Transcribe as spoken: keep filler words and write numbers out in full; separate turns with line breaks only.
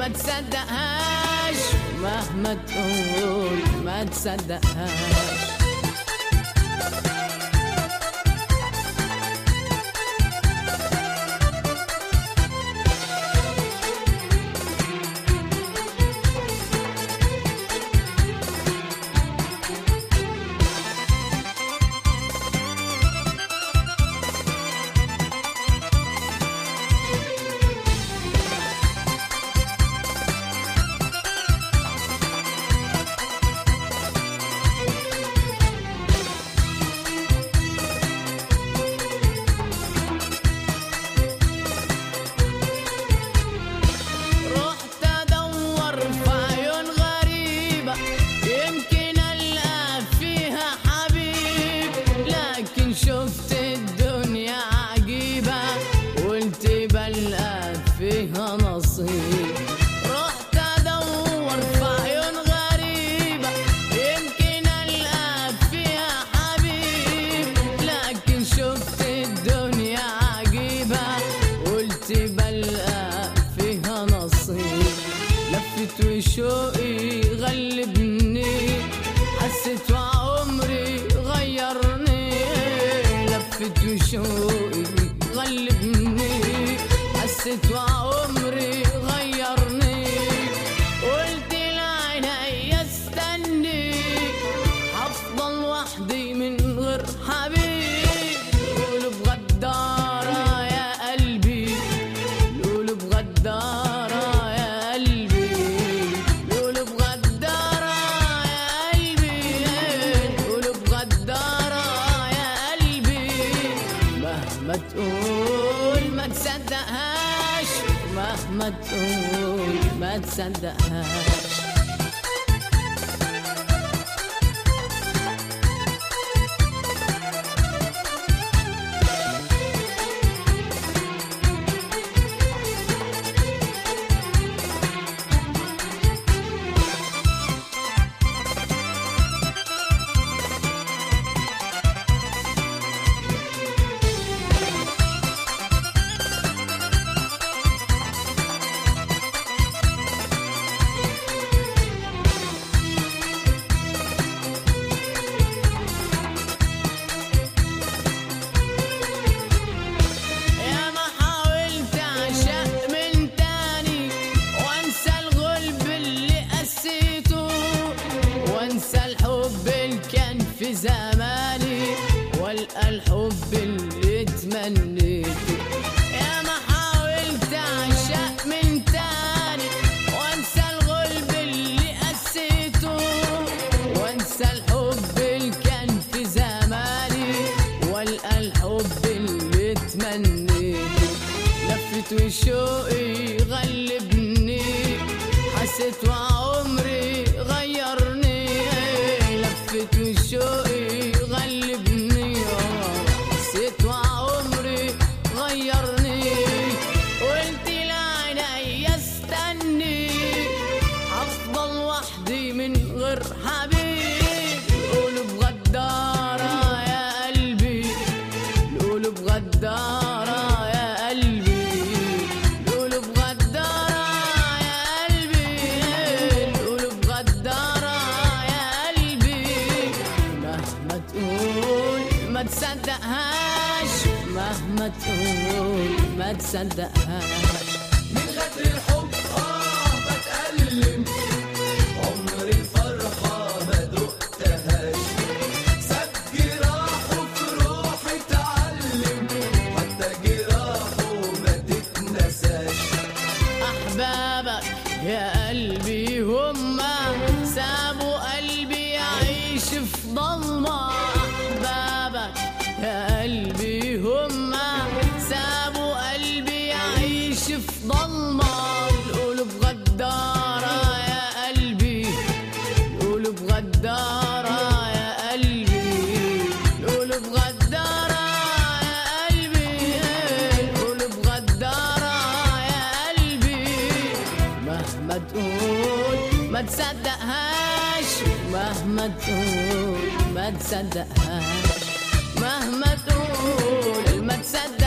ما تصدقهاش، مهما تقول ما تصدقهاش. شفت الدنيا عجيبة قلت بلقى فيها نصيب، رحت ادور في عيون غريبة يمكن القى فيها حبيب، لكن شفت الدنيا عجيبة قلت بلقى فيها نصيب. لفت وشوقي غلبني، حسيت وعمري غيرني، لفت وشوقي غلبني، حسيت وعمري غيرني. قلت لعيني استني، هفضل وحدي من غير حبيب. قولوا بغدارة يا قلبي، قولوا بغدارة يا قلبي، قولوا بغدارة يا قلبي، قولوا بغدارة يا قلبي. مهما تقول ما تصدقهاش، مهما تقول ما تصدقهاش. وانسى الحب اللي كان في زماني، والقى الحب اللي تمنيته. يا ما حاولت اعشق من تاني، وانسى الغلب اللي قسيته، وانسى الحب اللي كان في زماني، والقى الحب اللي تمنيته. لفت وشوقي غلبني، حسيت وعمري غيرني، لفت وشوقي غلبني، حسيت وعمري غيرني. قلت لعيني استني، هفضل وحدي من غير حبيب. قولوا بغدارة يا قلبي، قولوا بغدارة يا قلبي، قولوا بغدارة يا قلبي، قولوا بغدارة يا قلبي. مهما تقول ما تصدقهاش، مهما تقول ما تصدقهاش.
من غدر الحب اه بتألم، عمري الفرحة ما دقتهاش. ساب جراحه في روحي اتعلم، حتى جراحه ما تتنساش.
أحبابك يا قلبي هما سابوا قلبي يعيش في ضلمة. أحبابك يا قلبي هما سابوا قلبي يعيش في ضلمة. القلوب غدارة يا قلبي، القلوب غدارة يا قلبي، القلوب غدارة يا قلبي، القلوب غدارة يا قلبي. مهما تقول ما تصدقهاش، مهما تقول ما تصدقهاش، مهما تقول ما تصدقهاش.